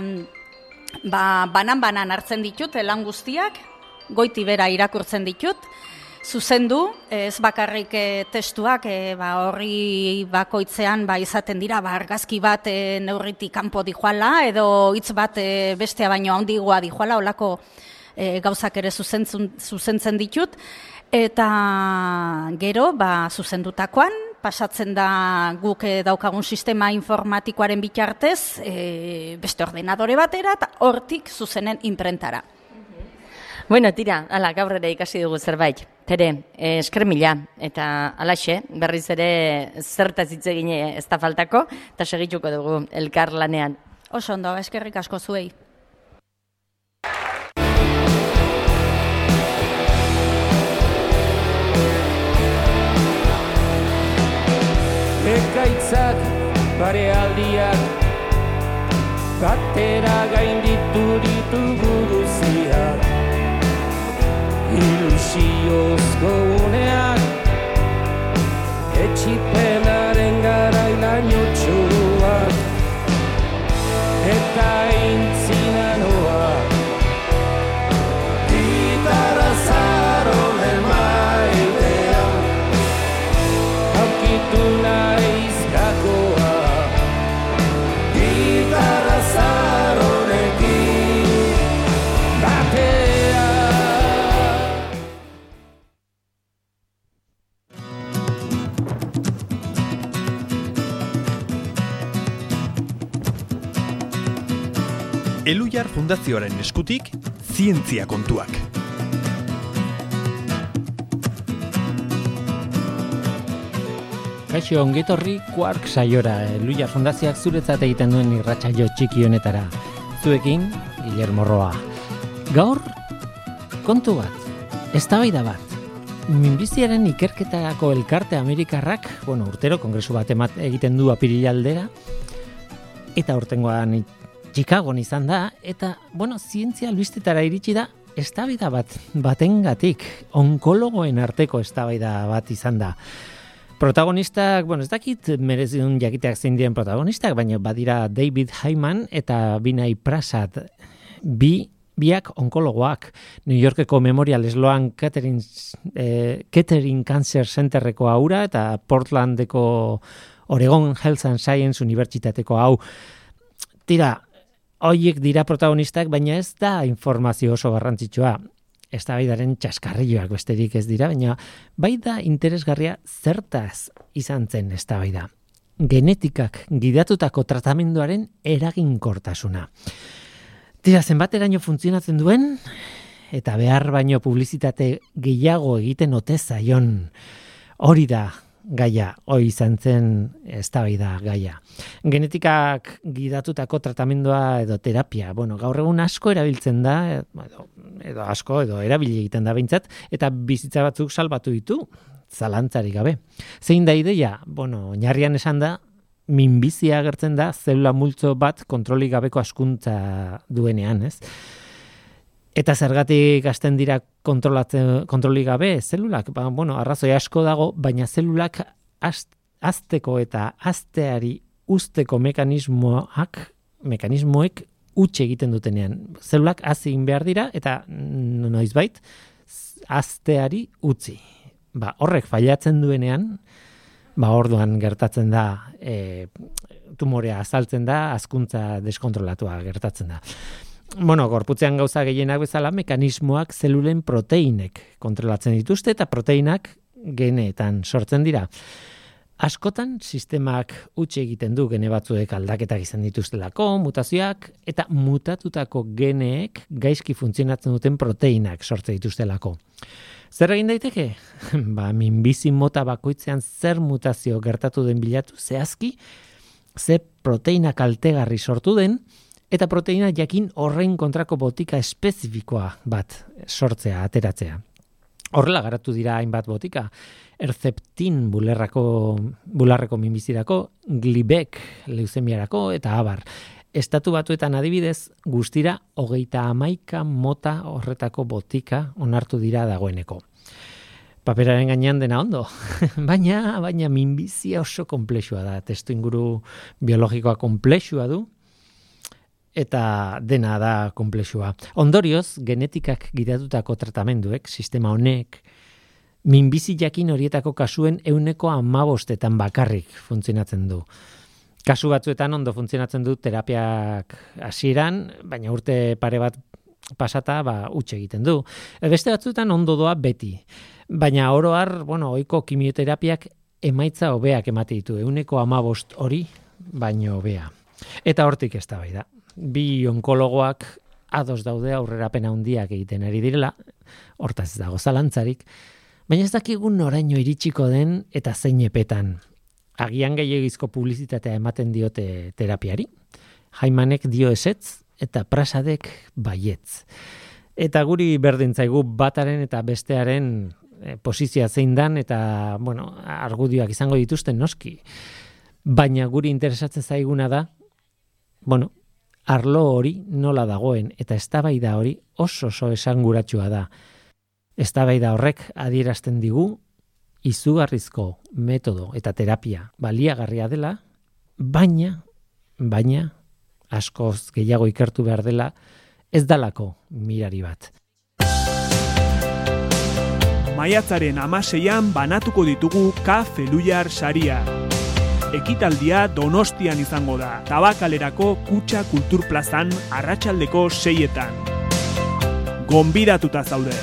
ba, banan-banan hartzen ditut, lan guztiak, goiti bera irakurtzen ditut, zuzendu, ez bakarrik testuak, e, ba, horri bakoitzean ba, izaten dira, ba, argazki bat e, neurritik kanpo dijoala, edo hitz bat e, bestea baino handigoa dijoala, olako E, gauzak ere zuzentzen, zuzentzen ditut, eta gero ba, zuzendutakoan, pasatzen da guk daukagun sistema informatikoaren bitartez, e, beste ordenadore batera, eta hortik zuzenen imprentara. Bueno, tira, ala, gaur ere ikasi dugu zerbait. Tere, eh, esker mila, eta alaxe, berriz ere zertaz hitz egin ez da faltako, eta segituko dugu elkar lanean. Oso ondo, eskerrik asko zuei. Ekaitzak, parealdiak, batera gainditu ditu guruziak, ilusiozko uneak, etxipenaren garailaino txuruak, eta intzina noak, gitarra zaronen maitea, haukitu naizkakoa, gitarra zaronekin, Elhuyar Fundazioaren eskutik, zientzia kontuak. Kaixo, ongetorri Quark saiora, Elhuyar Fundazioak zuretzat egiten duen irratsaio txiki honetara. Zuekin, Guillermo Roa. Gaur, kontu bat, eztabaida bat. Minbiziaren ikerketarako elkarte Amerikarrak, bueno, urtero kongresu bat emat egiten du apirilaldera, eta urtengoan Chicagon izan da, eta, bueno, zientzia albistetara iritsi da, eztabaida bat, batengatik, onkologoen arteko eztabaida bat izan da. Protagonistak, bueno, ez dakit merezidun jakiteak zein diren protagonistak, baina badira David Hyman eta Vinay Prasad, bi, biak onkologoak, New Yorkeko Memorial Sloan Kettering, eh, Kettering Cancer Centerreko haura eta Portlandeko Oregon Health and Science Unibertsitateko hau. Tira, hoiek dira protagonistak, baina ez da informazio oso garrantzitsua. Eztabaidaren txaskarrilloak besterik ez dira, baina bai da interesgarria zertaz izan zen eztabaida. Genetikak gidatutako tratamenduaren eraginkortasuna. Tira, zenbateraino funtzionatzen duen, eta behar baino publizitate gehiago egiten ote zaion. Hori da gaia, hori izan zen eztabaida gaia. Genetikak gidatutako tratamendua edo terapia, bueno, gaur egun asko erabiltzen da, edo, edo asko, edo erabili egiten da behintzat, eta bizitza batzuk salbatu ditu, zalantzarik gabe. Zein da ideia? Bueno, oinarrian esan da, minbizia agertzen da zelula multzo bat kontrolik gabeko askuntza duenean, ez? Eta zergatik hasten dira kontrolatzen kontrolik gabe zelulak? Ba, bueno, arrazoi asko dago, baina zelulak hazteko eta hazteari usteko mekanismoak, mekanismoek huts egiten dutenean. Zelulak hazi egin behar dira eta noizbait hazteari utzi. Ba, horrek failatzen duenean, ba, orduan gertatzen da, e, tumorea azaltzen da, hazkuntza deskontrolatua gertatzen da. Bueno, gorputzean gauza gehienak bezala mekanismoak zelulen proteinek kontrolatzen dituzte eta proteinak geneetan sortzen dira. Askotan sistemak huts egiten du gene batzuek aldaketak izan dituztelako, mutazioak eta mutatutako geneek gaizki funtzionatzen duten proteinak sortzen dituztelako. Zer egin daiteke? Ba, minbizi mota bakoitzean zer mutazio gertatu den bilatu zehazki, ze proteina kaltegarri sortu den, eta proteina jakin horrein kontrako botika espezifikoa bat sortzea, ateratzea. Horrela garatu dira hainbat botika, Herceptin bulerrako, bularreko minbizirako, Glibek leuzemiarako eta abar. Estatu Batuetan adibidez, guztira hogeita hamaika mota horretako botika onartu dira dagoeneko. Paperaren gainean dena ondo, baina, baina minbizia oso konplexua da, testu inguru biologikoa konplexua du, eta dena da konplexua. Ondorioz, genetikak gidatutako tratamenduek, sistema honek, minbizi jakin horietako kasuen ehuneko hamabostetan bakarrik funtzionatzen du. Kasu batzuetan ondo funtzionatzen du terapiak hasieran, baina urte pare bat pasata ba huts egiten du. Beste batzuetan ondo doa beti. Baina oro har, bueno, ohiko kimioterapiak emaitza hobeak emate ditu. ehuneko hamabost hori baino hobea. Eta hortik eztabaida. Bi onkologoak ados daude aurrerapena handiak egiten ari direla, hortaz ez dago zalantzarik, baina ez dakigu noraino iritsiko den eta zein epetan. Agian gehiegizko publizitatea ematen diote terapiari. Hymanek dio ezetz eta Prasadek baietz. Eta guri berdin zaigu bataren eta bestearen e, posizioa zein dan eta, bueno, argudioak izango dituzten noski. Baina guri interesatzen zaiguna da, bueno, arlo hori nola dagoen eta eztabaida hori oso oso esanguratsua da. Eztabaida horrek adierazten digu izugarrizko metodo eta terapia baliagarria dela, baina, baina, askoz gehiago ikertu behar dela, ez dalako mirari bat. Maiatzaren hamaseian banatuko ditugu K. Elhuyar saria. Ekitaldia Donostian izango da, Tabakalerako Kutxa Kultur Plazan arratsaldeko seietan. Gonbidatuta zaude.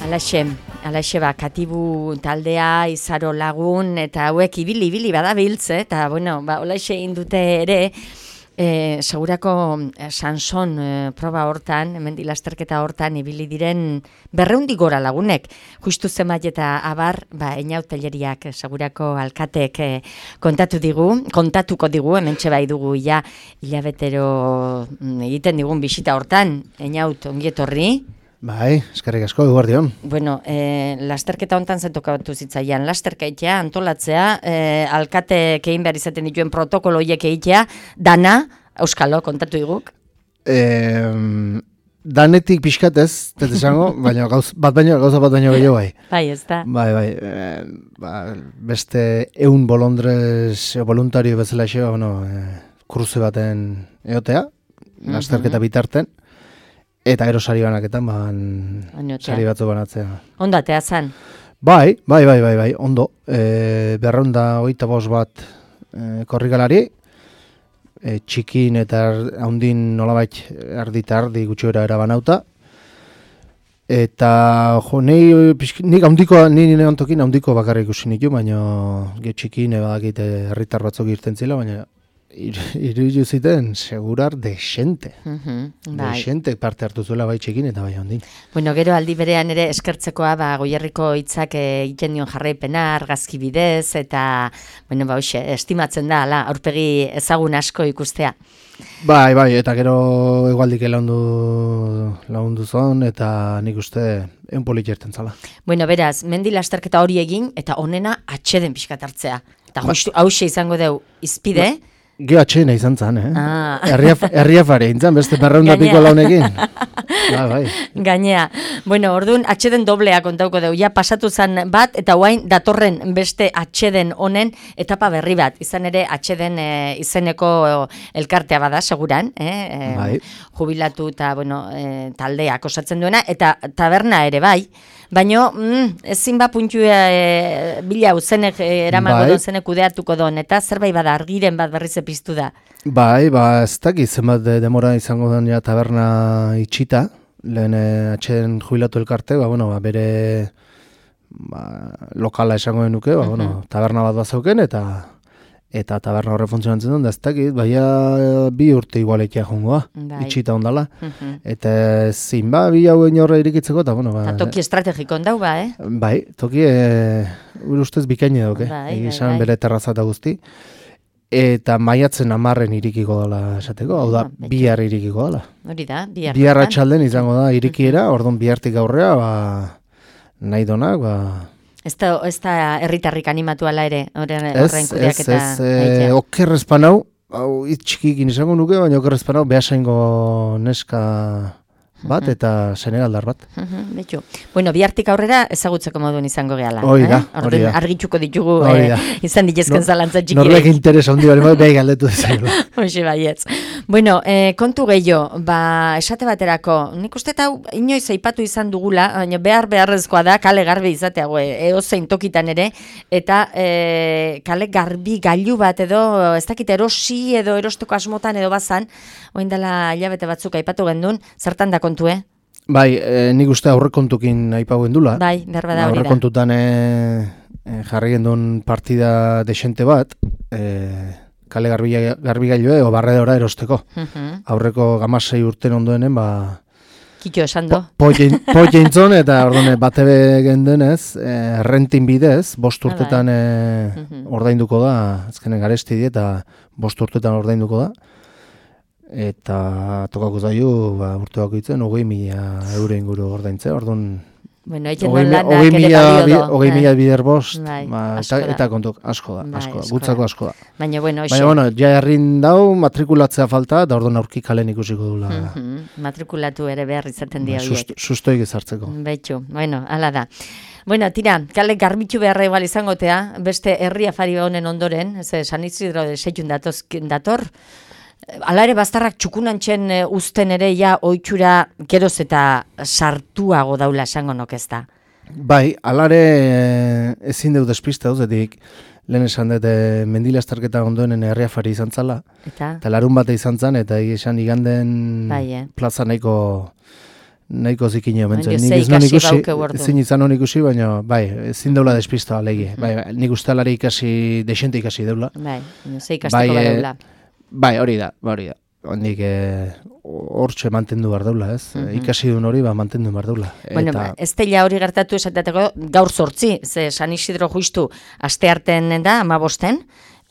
Alaxe, alaxe ba, Katibu taldea, Izaro Lagun, eta hauek ibili-ibili badabiltze, eta, bueno, ba, olaxe indute ere, e, segurako Sanson e, proba hortan, hemendi lasterketa hortan, ibili diren berreundi gora lagunek, justu zenbait eta abar, ba, Einaut segurako alkatek e, kontatu digu, kontatuko digu, hementxe bai dugu, ja, hilabetero egiten digun bisita hortan, Einaut, ongietorri. Bai, eskerrik asko, eguerdion. Bueno, eh, lasterketa hontan zentokatu zitzaian, lasterkaitea, antolatzea, eh, alkateek egin behar izaten dituen protokolo horiek egitea, dana, Euskalo, kontatu iguk? Eh, danetik pixkatez, ez esango, baina gauz, bat baino, gauza bat baino gehiago bai. Bai, ez da. Bai, bai, eh, ba, beste eun bolondrez, voluntario bezala xeo, bueno, eh, kurse baten eotea, lasterketa bitarten, eta gero sari banaketan, ban, sari batzu banatzea. Ondo atea zan? Bai, bai, bai, bai, bai, ondo. E, berronda hogeita bost bat e, korrikalari, e, txikin eta haundin nolabait ardita ardi gutxoera erabanauta. Eta, jo, nahi, nik haundiko, ni nire ontokin haundiko bakarrik ikusi nitu, baina ge txikin ebadakite herritar batzuk irten zila, baina iruditu ziten, segurar desente. Uh-huh, bai. Desente parte hartu zuela bai txikin eta bai handin. Bueno, gero aldi berean ere eskertzekoa, ba, Goierriko hitzak egiten dion jarraipena, argazki bidez, eta, bueno, ba, hoxe, estimatzen da, ala, aurpegi ezagun asko ikustea. Bai, bai, eta gero egualdik laundu, laundu zon, eta nik uste eun politxerten zala. Bueno, beraz, mendi lasterketa hori egin, eta onena atxeden pixkat hartzea. Eta justu, hause izango deu, izpide, ba. Geo atxena izan zan, eh? Ah. Herria fare intzan, beste berreunda piko launekin. Ba, bai. Gainea. Bueno, orduan, atxeden doblea kontauko deu. Ja, pasatu zan bat, eta guain datorren beste atxeden honen etapa berri bat. Izan ere, atxeden e, izeneko elkartea bada, seguran. Eh? Bai. Jubilatu eta, bueno, e, taldeak osatzen duena, eta taberna ere bai. Baina, mm, ezin ba puntua e, bila uzenek e, eramango bai. Zenek kudeatuko don, eta zerbait bada argiren bat berriz epiztu da. Bai, ba, ez dakit zenbat de, demora izango den ja taberna itxita, lehen e, atxeden jubilatu elkarte, ba, bueno, ba, bere ba, lokala esango denuke, ba, uh-huh. bueno, taberna bat bazauken, eta eta taberna horre funtzionatzen duen, da ez dakit, baina bi urte igualekia jongoa, bai. Itxita ondala. Uh-huh. Eta zin, ba, bi hauen horre irikitzeko, eta bueno, ba... Ta toki estrategiko ondau, ba, eh? Bai, toki, e, ustez bikaine dauke, bai, egizan bai, bai. bere terrazata guzti. Eta maiatzen amarren irikiko dela esateko, hau da, ja, bihar irikiko dela. Hori da, bihar. Bihar atxalden izango da irikiera, uh-huh. orduan bihartik aurrea, ba, nahi donak, ba... Ez da, ez da herritarrik animatu ala ere, horren kudeak eta... Ez, ez, ez, okerrezpan hau, hau itxikikin izango nuke, baina okerrezpan hau behasaingo neska bat uh-huh. eta senegaldar bat. Uh-huh, betu. Bueno, bihartik aurrera ezagutzeko moduen izango gehala. Hori da, eh? hori da. Argitxuko ditugu eh, izan ditezken no, zalantza txikiek. Norbek interesa hondi bari, behi galdetu dezaila. Hoxe baietz. Bueno, eh, kontu gehiago, ba, esate baterako, nik uste eta inoiz aipatu izan dugula, baina behar beharrezkoa da, kale garbi izatea, eozein tokitan ere, eta eh, kale garbi gailu bat edo, ez dakit erosi edo erosteko asmotan edo bazan, oin dela hilabete batzuk aipatu gendun, zertan da kontue? Bai, e, nik uste aurrekontukin aipau gendula. Bai, berba da hori da. Aurrekontutan e, e, jarri gendun partida desente bat, e, kale garbi, garbi gailue, o barredora erosteko. Uh-huh. Aurreko gamasei urten ondoenen, ba... Kito esan do. Poitintzon, eta ordone batebe gendenez, e, rentin bidez, bost urtetan e, uh-huh. ordainduko da, ezkenen garesti di, eta bost urtetan ordainduko da. Eta tokako zaio, ba, urte bakoitzen, hogei mila euro inguru ordaintzea, orduan... Bueno, egin duen lanak ere periodo. Hogei mila bider bost, bai, ba, eta, eta kontuk, asko da, bai, asko da, gutzako asko da. Baina, bueno, Baina, bueno, ja herrin dau, matrikulatzea falta, da orduan aurki kalen ikusiko dula. Uh-huh. Matrikulatu ere behar izaten dia horiek. Sust, sustoik ezartzeko. Betxu, bueno, ala da. Bueno, tira, kale garbitu beharra igual izangotea, beste herria fari honen ondoren, ez, San Isidro de Seitzun dator, Hala ere, baztarrak txukunantzen uh, uzten ere ja oitxura geroz eta sartuago daula esango nok ez da. Bai, hala ere ezin deu despista auzetik, lehen esan dut mendilastarketa ondoenen herriafari izan zala, eta, eta larun bate izan zan, eta esan iganden bai, eh? plaza nahiko, nahiko zikine omentzen. Baina, Nik ze ez non ikasi ikusi, bauke orduan. ezin izan hon ikusi, baina bai, ezin deula despistoa lege. Bai, bai, nik uste alare ikasi, desente ikasi deula. Bai, baina ze ikasteko Bai, eh, badeula. Bai, hori da, ba, hori da. Hondik eh, hortxe mantendu behar deula, ez? Mhm. Ikasi duen hori, ba, mantendu behar deula. Bueno, ba, ez teila hori gertatu esateteko gaur zortzi, ze San Isidro justu aste arten da, amabosten,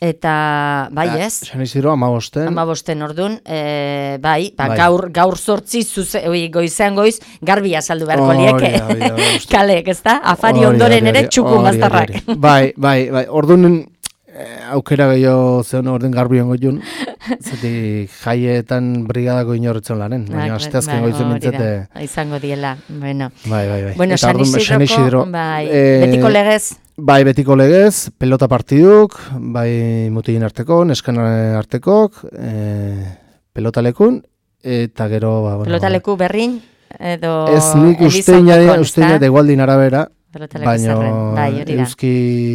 eta bai ez? San Isidro amabosten. Amabosten ordun, e, bai, ba, Bai. gaur, gaur zortzi, zuze, oi, goizean goiz, garbi azaldu beharko Hori lieke. da, hori da, hori da. Kalek, ez da? Afari Hori, ondoren hori, ere hori, txuku hori, maztarrak. hori, hori. Bai, bai, bai. Orduan eh, aukera gehiago zeon orden garbi ongo jun. Zetik jaietan brigadako inorretzen lanen. Baina Bai, asteazken bai, goizen hori da. mintzete. Izango diela, bueno. Bai, bai, bai. Bueno, Eta San orduan, San Isidroko, Isidro, bai, eh, betiko legez. Bai, betiko legez, pelota partiduk, bai mutilin arteko, neskan artekok, eh, pelota lekun, eta gero... Ba, bueno, Pelotaleku berrin, edo... ez nik usteina, usteina de igualdin arabera, Pelotaleku baina zarren, bai, hori da. euski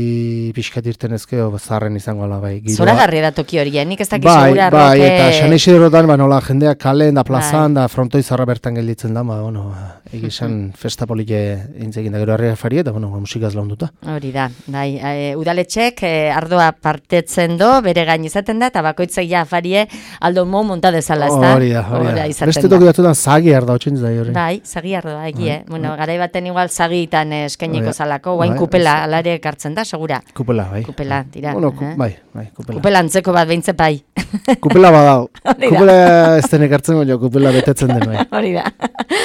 pixkat irten ezkeo zarren izango ala, bai. giroa. Zoragarri da toki hori, nik ez dakit Bai, segura bai, roke... eta San Isidrotan, ba, nola, jendeak kalen da plazan, Bai. da frontoi zarra bertan gelditzen da, ba, bueno, egizan festa polike intzekin da, gero harria fari, eta, bueno, musikaz launduta. Hori da, bai, e, udaletxek e, ardoa partetzen do, bere gain izaten da, eta bakoitzak ja afarie aldo mo monta dezala, ez da? Hori da, hori da. izaten Beste da. toki batzutan zagi arda hotxin zai hori. Bai, zagi ardoa, egie. Bai, Bueno, garai baten igual zagitan eh, eskainiko Bai, zalako, guain bai, kupela, ez- alare ekartzen da, segura. Kupela, bai. Kupela, tira. Bueno, ku, eh? bai, bai, kupela. Kupela antzeko bat behintzen bai. Kupela badau. Hori da. Kupela ez den ekartzen, baina kupela betetzen den, bai. Hori da.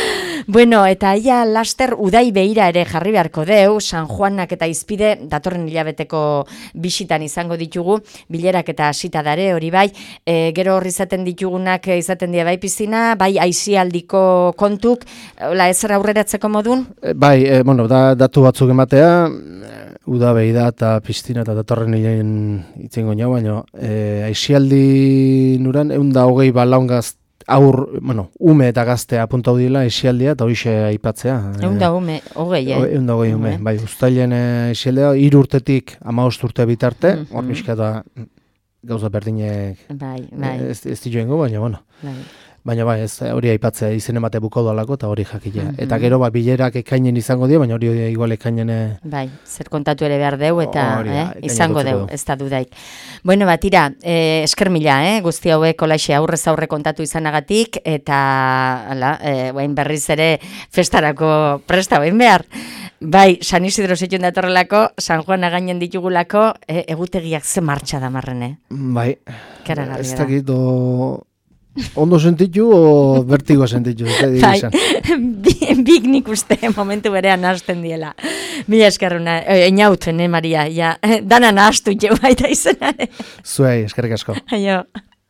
Bueno, eta ia laster udai beira ere jarri beharko deu, San Juanak eta Izpide datorren hilabeteko bisitan izango ditugu, bilerak eta hasita dare, hori bai, e, gero horri izaten ditugunak e, izaten dira bai piztina, bai aisialdiko kontuk, hola ezer aurreratzeko modun? E, Bai, e, bueno, da, datu batzuk ematea, e, uda behi da eta piztina eta datorren hilein itzengo nio, baina e, aixialdi nuran, egun da hogei balaun gaz, aur, bueno, ume eta gaztea apuntau dila aixialdia eta hoxe aipatzea. Egun da ume, hogei, eh? Egun da hogei ume, Ume. bai, ustailen aixialdea, hiru urtetik hamabost urte bitarte, Mhm. hor pixka da gauza berdinek Bai, bai. ez, ez dituengo, baina, bueno. Bai. Baina bai, ez hori aipatzea izen emate buko dalako eta hori jakilea. Mhm. Eta gero ba bilerak ekainen izango dira, baina hori igual ekainen eh, Bai, zer kontatu ere behar deu eta Hori da, eh, ekaina izango utziko deu, du. ez da dudaik. Bueno, bat tira, eh, esker mila, eh, guzti hauek olaxe aurrez aurre kontatu izanagatik, eta ala, eh, guain berriz ere festarako presta bain behar. Bai, San Isidro zituen datorrelako, San Juan againen ditugulako, eh, egutegiak ze martxa da marrene. bai, Ikaragarria ez da. dakit o ondo sentitu o vertigo sentitu, ez da Bai, izan. bi- bik nik uste momentu berean hasten diela. Mila eskerruna, einauten, eh, Maria, ja, dana nahastu jau baita izanare. Zuei, eskerrik asko. Aio.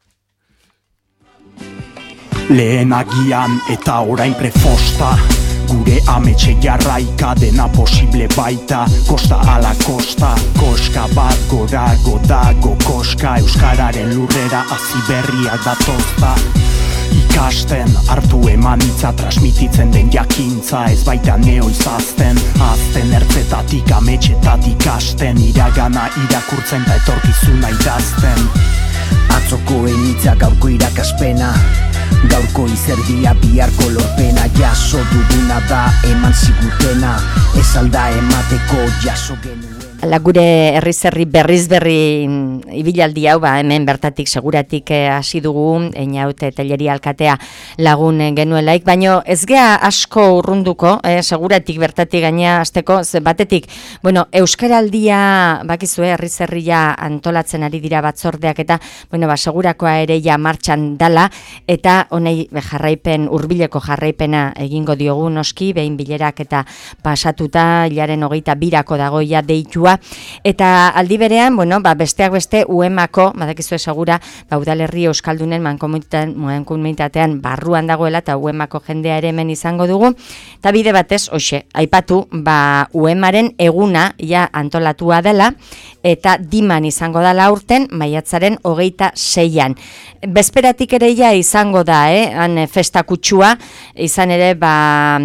Lehen agian eta orain prefosta, gure ametxe jarraika dena posible baita, kosta ala kosta, koska bat gorago dago koska, euskararen lurrera hazi berriak datozta. Ikasten, hartu eman hitza transmititzen den jakintza, ez baita neoizazten, azten ertzetatik ametxetatik hasten, iragana irakurtzen da etorkizuna idazten. Atzokoen hitza gaurko irakaspena, gaurko izerdia biharko lorpena, jaso duguna da eman zigutena, ez alda emateko jaso genuen. Ala gure herri-zerri berriz berri mm, ibilaldi hau, ba, hemen bertatik seguratik eh, hasi dugu, einaute telleria alkatea lagun eh, genuelaik, baino ez gea asko urrunduko, eh, seguratik bertatik gaina hasteko, ze batetik, bueno, Euskaraldia, bakizue, herri-zerria antolatzen ari dira batzordeak eta, bueno, ba, segurakoa ere ja martxan dala, eta honei jarraipen, hurbileko jarraipena egingo diogu noski, behin bilerak eta pasatuta, hilaren hogeita birako dagoia deitua, eta aldi berean, bueno, ba, besteak beste U E M ako, badakizue segura, ba, udalerri euskaldunen mankomunitatean, mankomunitatean barruan dagoela, eta U E M ako jendea ere hemen izango dugu, eta bide batez, hoxe, aipatu, ba, U E M aren eguna ja antolatua dela, eta diman izango dela aurten, maiatzaren hogeita seian. Bezperatik ere ja izango da, eh? Han festa kutsua, izan ere, ba,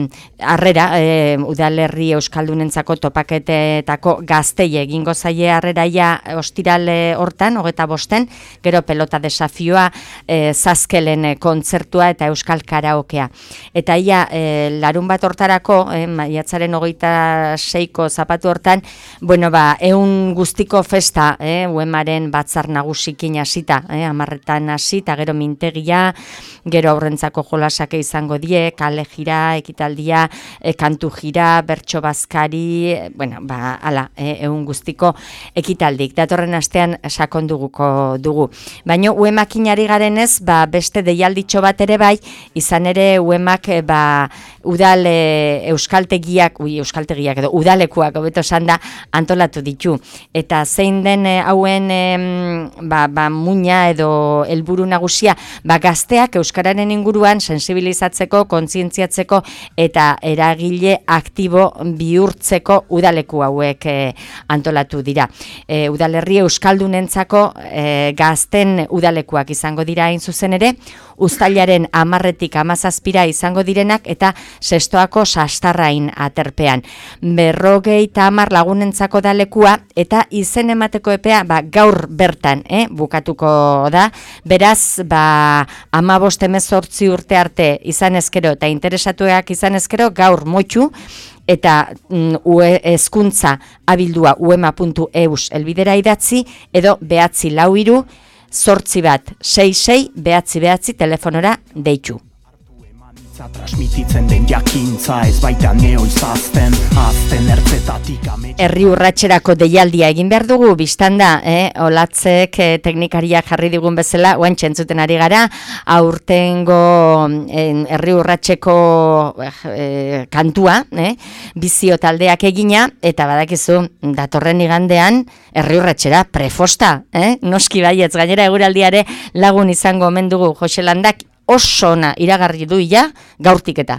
harrera, e, udalerri euskaldunentzako topaketetako gaztei egingo zaie harreraia ostirale hortan, hogeta bosten, gero pelota desafioa, e, zazkelen kontzertua eta euskal karaokea. Eta ia, e, larun bat hortarako, e, maiatzaren hogeita seiko zapatu hortan, bueno, ba, eun guztiko festa, e, uemaren batzar nagusikin hasita, e, amarretan hasita, gero mintegia, gero aurrentzako jolasak izango die, kale jira, ekitaldia, e, kantu jira, bertso bazkari, e, bueno, ba, ala, e, egun guztiko ekitaldik. Datorren astean sakonduguko dugu. Baina uemakinari garenez, ba, beste deialditxo bat ere bai, izan ere uemak, e, ba, udal e, euskaltegiak, ui, euskaltegiak edo, udalekuak, hobeto esan da, antolatu ditu. Eta zein den e, hauen, e, ba, ba, muina edo helburu nagusia, ba, gazteak euskararen inguruan sensibilizatzeko, kontzientziatzeko eta eragile aktibo bihurtzeko udaleku hauek e, antolatu dira. E, udalerri euskaldunentzako e, gazten udalekuak izango dira hain zuzen ere, uztailaren amarretik amazazpira izango direnak eta sestoako sastarrain aterpean. Berrogei eta amar lagunentzako dalekua eta izen emateko epea ba, gaur bertan eh, bukatuko da. Beraz, ba, amabost emezortzi urte arte izan ezkero eta interesatuak izan ezkero gaur motxu eta mm, ue, ezkuntza abildua uema puntu eus elbidera idatzi edo behatzi lau iru, zortzi bat, sei sei, behatzi behatzi telefonora deitu. Transmititzen den jakintza ez baita neoizazten azten ertzetatik ametsa. Herri urratxerako deialdia egin behar dugu, biztanda, eh? Olatzek eh, teknikariak jarri digun bezala, oan txentzuten ari gara, aurtengo eh, herri urratxeko eh, kantua, eh? Bizio taldeak egina, eta badakizu, datorren igandean, herri urratxera, prefosta, eh? Noski baietz, gainera eguraldiare lagun izango omen dugu Jose Landak, oso ona iragarri du ja gaurtik eta.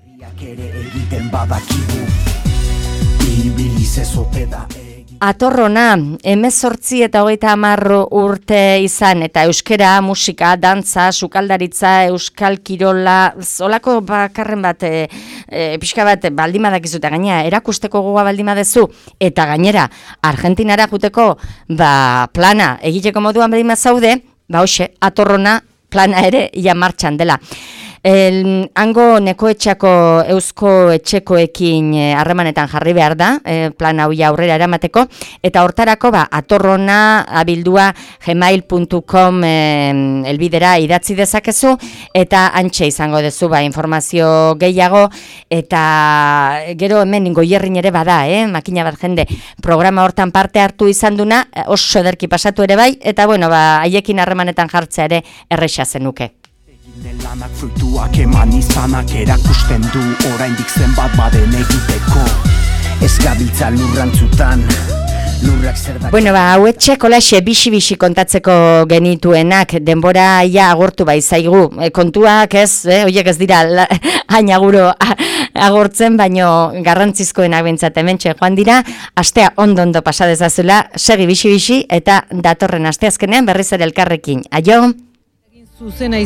Atorrona, hemezortzi eta hogeita hamar urte izan eta euskera, musika, dantza, sukaldaritza, euskal kirola, zolako bakarren bat, e, e, pixka bat, baldimadakizute gainera, erakusteko gogoa baldimadezu, eta gainera, Argentinara juteko, ba, plana, egiteko moduan badima zaude, ba, hoxe, atorrona, plana ere ja martxan dela. El, hango nekoetxako eusko etxekoekin harremanetan jarri behar da, e, plan hau aurrera eramateko, eta hortarako ba, atorrona abildua gmail puntu com e, elbidera idatzi dezakezu, eta antxe izango dezu ba, informazio gehiago, eta gero hemen goierrin ere bada, eh? Makina bat jende programa hortan parte hartu izan duna, oso ederki pasatu ere bai, eta bueno, ba, haiekin harremanetan jartzea ere erresa zenuke. Lanak fruituak eman izanak erakusten du oraindik zenbat baden egiteko. Ez gabiltza lurrantzutan, lurrak zer da... Bueno, ba, hauetxe kolaxe bixi-bixi kontatzeko genituenak, denbora ja agortu bai zaigu. E, kontuak ez, eh, oiek ez dira hain aguro agortzen, baino garrantzizkoenak bintzat hementxe joan dira, astea ondo-ondo pasadezazula, segi bixi-bixi eta datorren asteazkenean berriz ere elkarrekin. Aio! Zuzena